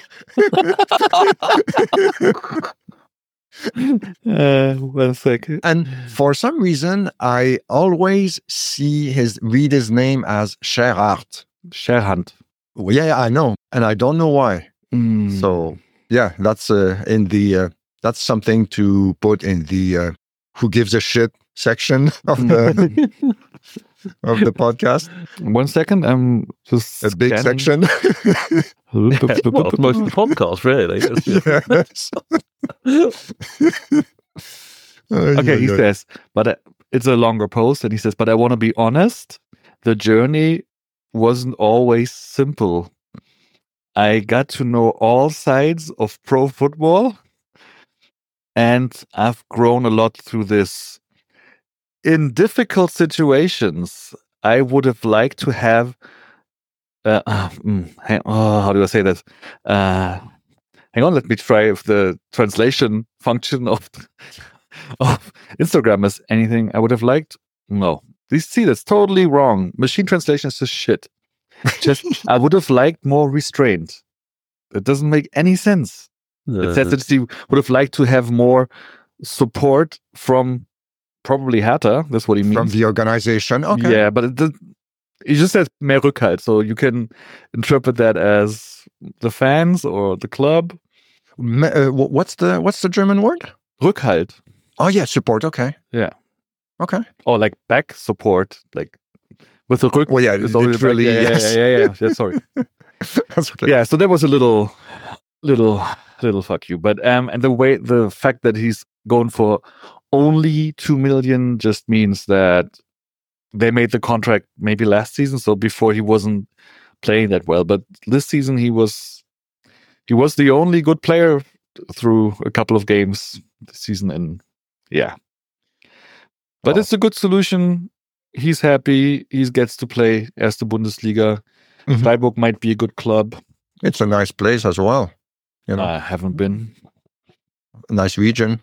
Uh, one sec. And for some reason, I always see his read his name as Gerard. Share hunt. Well, yeah, yeah, I know, and I don't know why. Mm. So yeah, that's uh, in the uh, that's something to put in the uh, who gives a shit section of the of the podcast. One second. I'm just A big scanning. section. Well, most of the podcast, really. Yes. Okay, he says, but uh, it's a longer post, and he says, but I want to be honest, the journey wasn't always simple. I got to know all sides of pro football, and I've grown a lot through this. In difficult situations, I would have liked to have. Uh, uh, mm, hang, oh, how do I say that? Uh, hang on, let me try if the translation function of of Instagram is anything I would have liked. No, You see, that's totally wrong. Machine translation is just shit. Just, I would have liked more restraint. It doesn't make any sense. It says that he would have liked to have more support from probably Hertha. That's what he means. From the organization. Okay. Yeah, but it, does- he just says mehr Rückhalt. So you can interpret that as the fans or the club. Me- uh, wh- what's the what's the German word? Rückhalt. Oh yeah, support. Okay. Yeah. Okay. Or like back support. Like with the Rück. Well, yeah, it's always back. literally, Yeah, yeah, yes. yeah, yeah, yeah, yeah. Sorry. That's okay. Yeah, so that was a little, little, little fuck you. But um, and the way the fact that he's going for only two million just means that they made the contract maybe last season, so before he wasn't playing that well. But this season he was, he was the only good player through a couple of games this season, and yeah. But Oh. it's a good solution. He's happy. He gets to play as the Bundesliga. Mhm. Freiburg might be a good club. It's a nice place as well. You know, I haven't been. a nice region.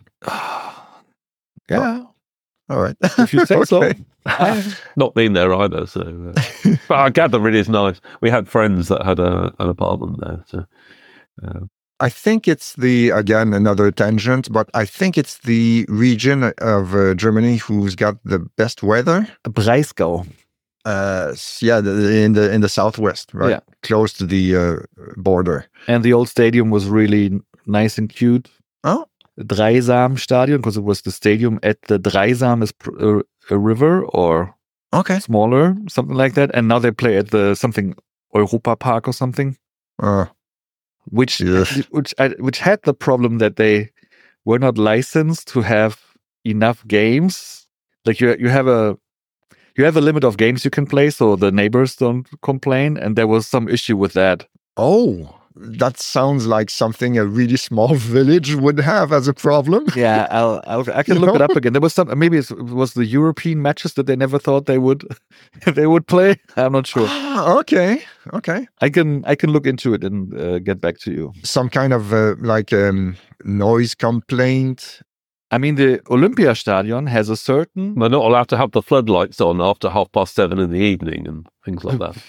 Yeah, All right. if you say so. Okay. Not been there either, so. Uh, but I gather it is nice. We had friends that had a, an apartment there, so. Uh, I think it's the, again, another tangent, but I think it's the region of uh, Germany who's got the best weather. Breisgau. Uh, s- yeah, the, in the in the southwest, right? Yeah. Close to the uh, border. And the old stadium was really nice and cute. Oh, Dreisam Stadion, because it was the stadium at the Dreisam is pr- a, a river or okay. smaller, something like that. And now they play at the something Europa Park or something, Uh, which Yeah. which I, which had the problem that they were not licensed to have enough games. Like you you have a you have a limit of games you can play, so the neighbors don't complain. And there was some issue with that. oh, that sounds like something a really small village would have as a problem. Yeah, I'll, I'll I can You look it know? up again. There was some maybe it's- it was the European matches that they never thought they would they would play. I'm not sure. Ah, okay, okay. I can I can look into it and uh, get back to you. Some kind of uh, like um, noise complaint. I mean, the Olympiastadion has a certain. they're not allowed to have the floodlights on after half past seven in the evening and things like that.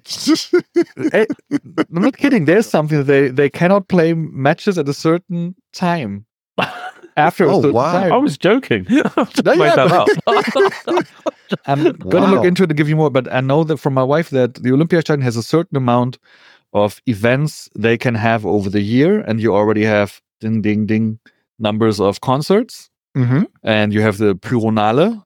Eh, I'm not kidding. There's something that they they cannot play matches at a certain time. After a Oh, certain wow. time. I was joking. I just No, made yeah, that up. I'm gonna look Wow. into it to give you more, but I know that from my wife that the Olympiastadion has a certain amount of events they can have over the year, and you already have ding ding ding numbers of concerts, hmm and you have the Pyronale,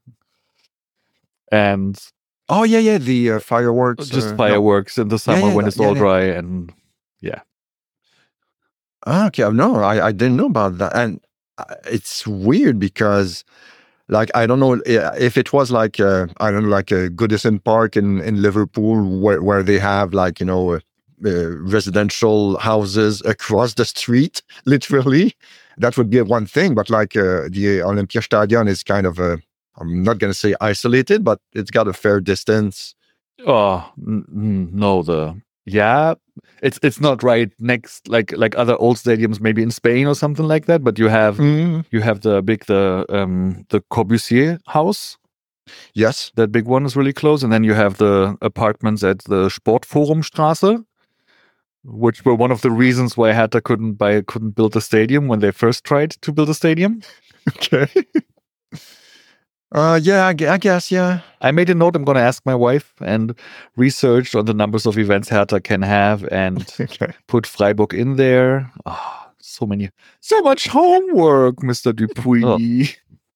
and Oh yeah, yeah. The uh, fireworks. just uh, fireworks in the summer yeah, when that- it's yeah, all yeah. dry, and Ah, okay, no, I, I didn't know about that, and uh, it's weird because, like, I don't know uh, if it was like uh, I don't know, like a Goodison Park in in Liverpool where where they have like you know uh, uh, residential houses across the street, literally. That would be one thing, but like uh, the Olympiastadion is kind of a, I'm not gonna say isolated, but it's got a fair distance. oh n- n- no, the yeah, it's it's not right next like like other old stadiums, maybe in Spain or something like that. But you have Mm, you have the big the um the Corbusier house. yes. That big one is really close, and then you have the apartments at the Sportforumstraße, which were one of the reasons why Hertha couldn't buy couldn't build a stadium when they first tried to build a stadium. Okay. uh, yeah, I, gu- I guess, yeah. I made a note. I'm going to ask my wife and research on the numbers of events Hertha can have and Okay. put Freiburg in there. Oh, so many, so much homework, Mister Dupuis.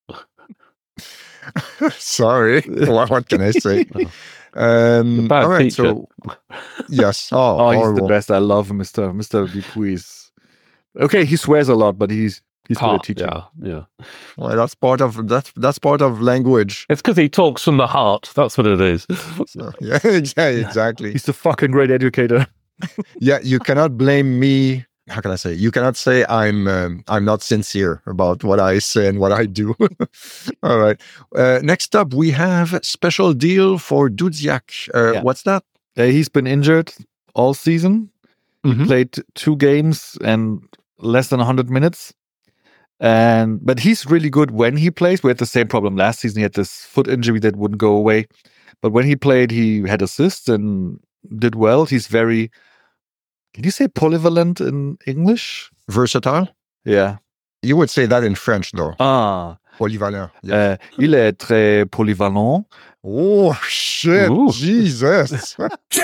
Sorry. what, what can I say? Um, Bad all right. teacher. So, yes. Oh, Oh, he's the horrible. best. I love Mister Mister Dupuis. Okay, he swears a lot, but he's he's good at Heart, teaching. yeah, yeah. Well, that's part of that's that's part of language. It's because he talks from the heart. That's what it is. So, yeah, yeah, exactly. He's a fucking great educator. Yeah, you cannot blame me. How can I say? You cannot say I'm um, I'm not sincere about what I say and what I do. All right. Uh, next up, we have special deal for Dudziak. Uh, Yeah. What's that? Uh, he's been injured all season. Mhm. Played two games and less than one hundred minutes. And but he's really good when he plays. We had the same problem last season. He had this foot injury that wouldn't go away. But when he played, he had assists and did well. He's very, can you say polyvalent in English? Versatile? Yeah. You would say that in French, though. Ah. Polyvalent. Yeah. Euh, il est très polyvalent. Oh, shit. Ooh. Jesus.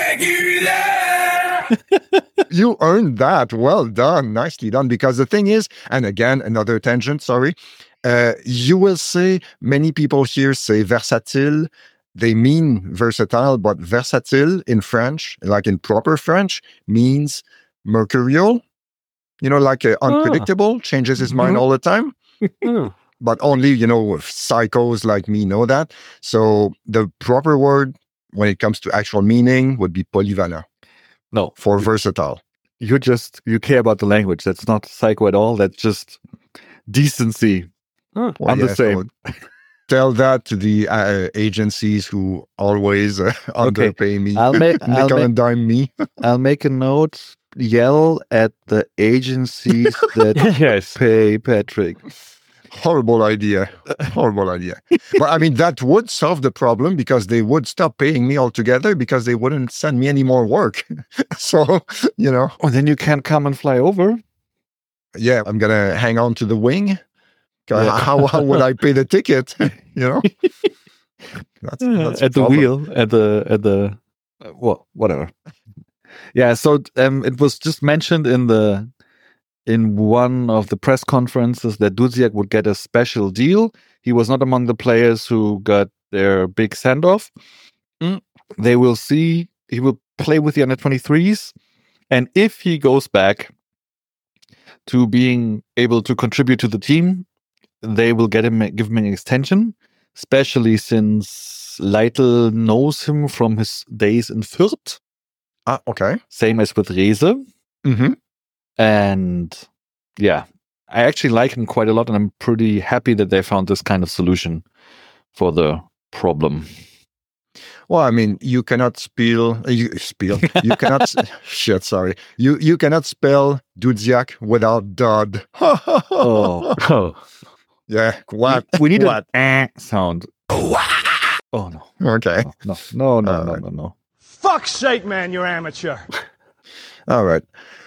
You earned that. Well done. Nicely done. Because the thing is, and again, another tangent, sorry. Uh, you will say, many people here say versatile. They mean versatile, but versatile in French, like in proper French, means mercurial. You know, like uh, unpredictable, changes his mind Mhm. all the time. Oh. But only, you know, psychos like me know that. So the proper word when it comes to actual meaning would be polyvalent No, for versatile. you just, you care about the language. That's not psycho at all. That's just decency. Oh. Well, I'm the same. so tell that to the uh, agencies who always uh, underpay me. I'll make, I'll Nickel make, and dime me. I'll make a note. Yell at the agencies that Yes. pay Patrick. Horrible idea. Horrible idea. But I mean, that would solve the problem because they would stop paying me altogether because they wouldn't send me any more work. So, you know, Oh, then you can't come and fly over. yeah, I'm going to hang on to the wing. Uh, Yeah. How, how would I pay the ticket? You know, that's, that's a at the problem. wheel, at the at the uh, well, whatever. Yeah, so um, it was just mentioned in the in one of the press conferences that Dudziak would get a special deal. He was not among the players who got their big send off. Mm. They will see. He will play with the under twenty-threes, and if he goes back to being able to contribute to the team, they will get him, give him an extension, especially since Leitl knows him from his days in Fürth, Ah, okay. same as with Reze. Mm-hmm. And yeah, I actually like him quite a lot, and I'm pretty happy that they found this kind of solution for the problem. Well, I mean, you cannot spell, uh, you spell, you cannot, s- shit, sorry. You you cannot spell Dudziak without Dud. Oh, Oh. Yeah, what? we need What? a eh sound. Oh no, Okay, no, no, no, no, All no, right. no, no. Fuck's sake, man, you're amateur. all right.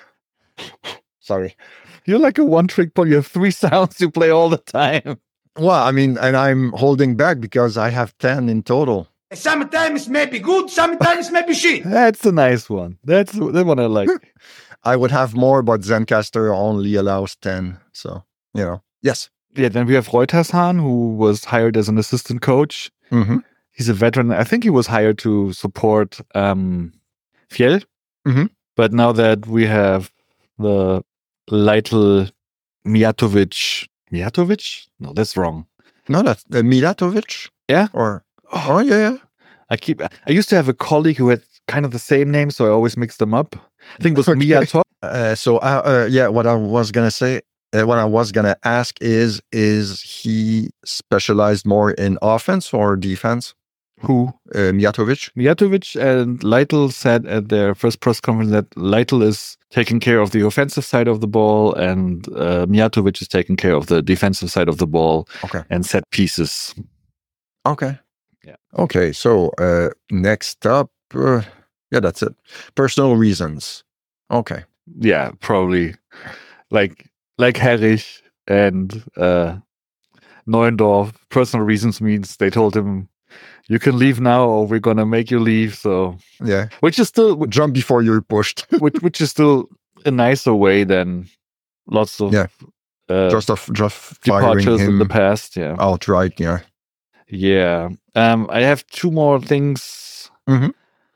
Sorry. You're like a one-trick pony. You have three sounds you play all the time. Well, I mean, and I'm holding back because I have ten in total. Sometimes maybe good, sometimes maybe shit. That's a nice one. That's the one I like. I would have more, but Zencaster only allows ten. So, you know, yes. Yeah, then we have Reutershahn, who was hired as an assistant coach. Mm-hmm. He's a veteran. I think he was hired to support um, Fjell. Mhm. But now that we have the Leitl Mijatovic. Mijatovic? No, that's wrong. No, that's uh, Milatovic. Yeah? Or, oh, yeah, yeah. I keep. I used to have a colleague who had kind of the same name, so I always mix them up. I think it was Okay. Mijatov. Uh, so, uh, uh, yeah, what I was going to say, uh, what I was going to ask is, is he specialized more in offense or defense? Who? Uh, Mijatovic? Mijatovic and Leitl said at their first press conference that Leitl is taking care of the offensive side of the ball, and uh, Mijatovic is taking care of the defensive side of the ball Okay. and set pieces. Okay. Yeah. Okay. So uh, next up, uh, yeah, that's it. Personal reasons. Okay. Yeah, probably like like Herrich and uh, Neuendorf. Personal reasons means they told him, "You can leave now, or we're gonna make you leave." So, Yeah. which is still which, Jump before you're pushed. which which is still a nicer way than lots of Yeah. uh, just of just firing departures in him the past. Yeah. outright. Yeah. Yeah. Um, I have two more things Mhm.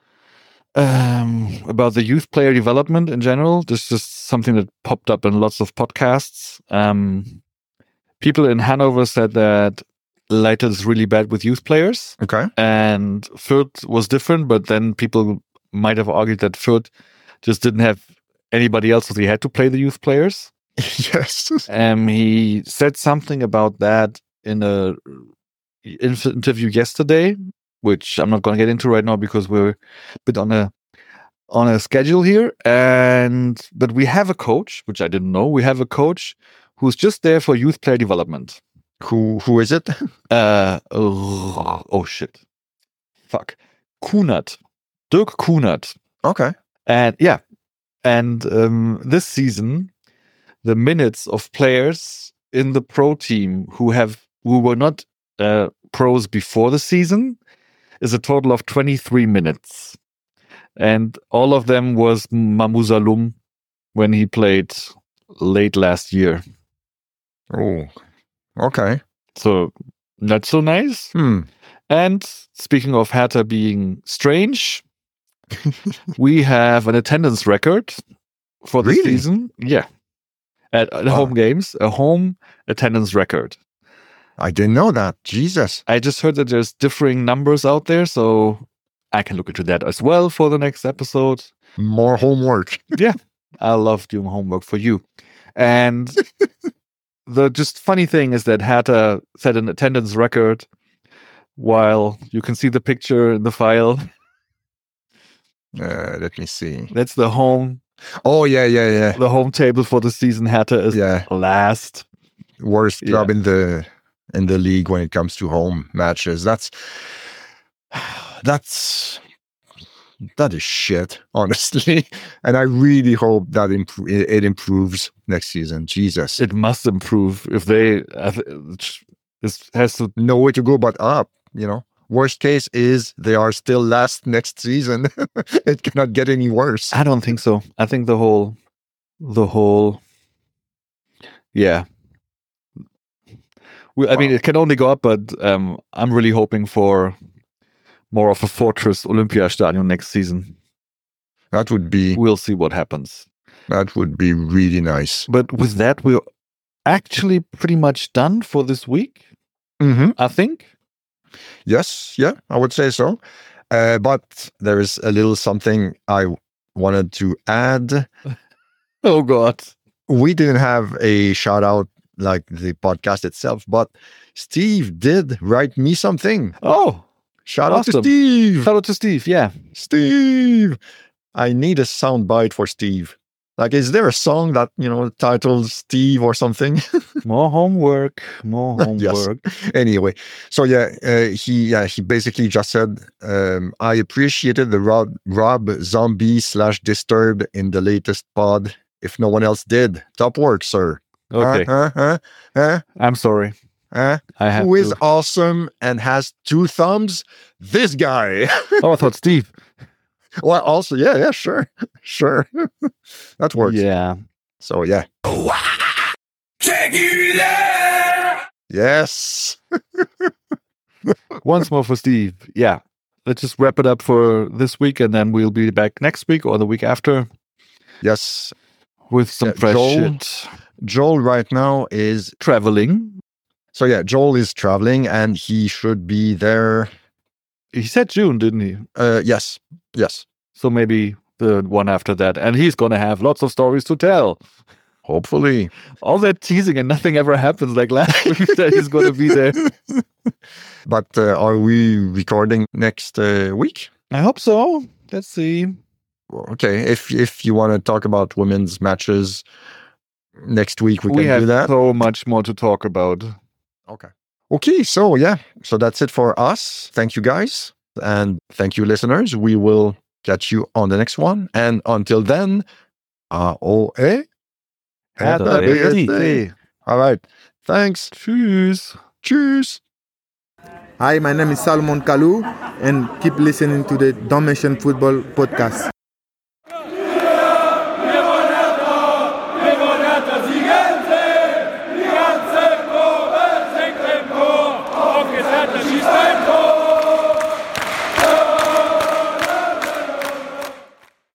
um, about the youth player development in general. This is something that popped up in lots of podcasts. Um, people in Hanover said that Leitl is really bad with youth players, Okay. and Fürth was different, but then people might have argued that Fürth just didn't have anybody else, so he had to play the youth players. Yes. Um, he said something about that in a inf- interview yesterday, which I'm not going to get into right now because we're a bit on a on a schedule here. And but we have a coach, which I didn't know. We have a coach who's just there for youth player development. Who who is it? Uh, oh, oh shit. Fuck. Kunert. Dirk Kunert. Okay. And yeah. And um, this season, the minutes of players in the pro team who have who were not uh, pros before the season is a total of twenty-three minutes. And all of them was Mamoudzaloum when he played late last year. Oh, okay. So not so nice. Hmm. And speaking of Hertha being strange, we have an attendance record for the Really? season. Yeah. At, at Wow. home games, a home attendance record. I didn't know that. Jesus. I just heard that there's differing numbers out there, so I can look into that as well for the next episode. More homework. I love doing homework for you. And the just funny thing is that Hertha set an attendance record while you can see the picture in the file. Uh, let me see. That's the home Oh, yeah, yeah, yeah. the home table for the season. Hertha is Yeah. last. Worst Yeah. job in the in the league when it comes to home matches. That's that's that is shit, honestly. And I really hope that imp- it it improves next season. Jesus. It must improve if they. I th- This has to. No way to go but up, you know. Worst case is they are still last next season. It cannot get any worse. I don't think so. I think the whole, the whole, yeah. We, I mean, Wow. it can only go up, but um, I'm really hoping for more of a fortress Olympiastadion next season. That would be We'll see what happens. that would be really nice. But with that, we're actually pretty much done for this week, Mm-hmm. I think. Yes, yeah, I would say so. Uh, but there is a little something I wanted to add. Oh, God. We didn't have a shout out like the podcast itself, but Steve did write me something. Oh, Shout out to Awesome. Steve. shout out to Steve. Yeah. Steve. I need a sound bite for Steve. Like, is there a song that, you know, titled Steve or something? More homework. More Yes. homework. Anyway, so yeah, uh, he yeah, he basically just said, um, I appreciated the Rob, Rob Zombie slash Disturbed in the latest pod. If no one else did, top work, sir. Okay. Huh, huh, huh, I'm sorry. huh? I have Who is to. awesome and has two thumbs? This guy. Oh, I thought Steve. Well, also, yeah, yeah, sure, sure. That works. Yeah. So yeah. Yes. Once more for Steve. Yeah. Let's just wrap it up for this week, and then we'll be back next week or the week after Yes. with some Yeah, fresh Joel. shit. Joel right now is Traveling. so yeah, Joel is traveling and he should be there. He said June, didn't he? Uh yes. Yes. So maybe the one after that. And he's going to have lots of stories to tell. Hopefully. All that teasing and nothing ever happens. Like last week, that he's going to be there. But uh, are we recording next uh, week? I hope so. Let's see. Okay, if if you want to talk about women's matches next week, we, We, can have do that. so much more to talk about. Okay. Okay, so yeah, so that's it for us. Thank you guys, and thank you listeners. We will catch you on the next one, and until then, A O E. Hertha B S C. B S C. All right. Thanks. Tschüss. Tschüss. Hi, my name is Salomon Kalou, and keep listening to the Don't Mention Football podcast.